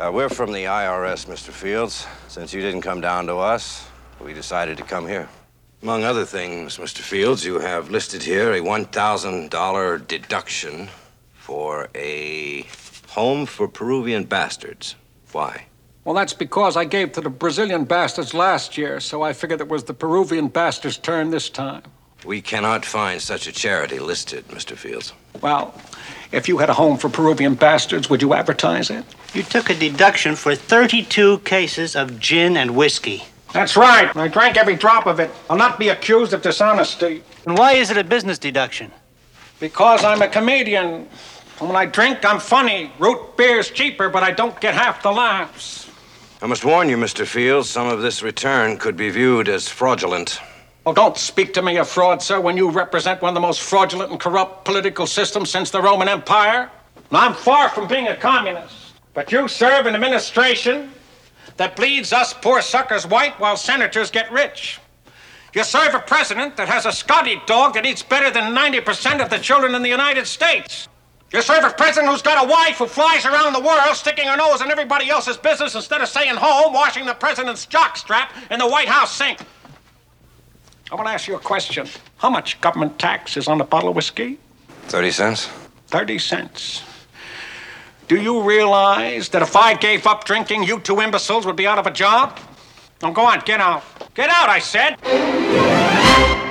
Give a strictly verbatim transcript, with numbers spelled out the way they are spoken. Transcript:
Uh, we're from the I R S, Mister Fields. Since you didn't come down to us, we decided to come here. Among other things, Mister Fields, you have listed here a one thousand dollars deduction for a home for Peruvian bastards. Why? Well, that's because I gave to the Brazilian bastards last year, so I figured it was the Peruvian bastards' turn this time. We cannot find such a charity listed, Mister Fields. Well, if you had a home for Peruvian bastards, would you advertise it? You took a deduction for thirty-two cases of gin and whiskey. That's right. I drank every drop of it. I'll not be accused of dishonesty. And why is it a business deduction? Because I'm a comedian. And when I drink, I'm funny. Root beer's cheaper, but I don't get half the laughs. I must warn you, Mister Fields, some of this return could be viewed as fraudulent. Oh, don't speak to me of fraud, sir, when you represent one of the most fraudulent and corrupt political systems since the Roman Empire. Now, I'm far from being a communist, but you serve an administration that bleeds us poor suckers white while senators get rich. You serve a president that has a Scotty dog that eats better than ninety percent of the children in the United States. You serve a president who's got a wife who flies around the world sticking her nose in everybody else's business instead of staying home washing the president's jockstrap in the White House sink. I want to ask you a question. How much government tax is on a bottle of whiskey? Thirty cents? Thirty cents. Do you realize that if I gave up drinking, you two imbeciles would be out of a job? Now go on, get out. Get out, I said.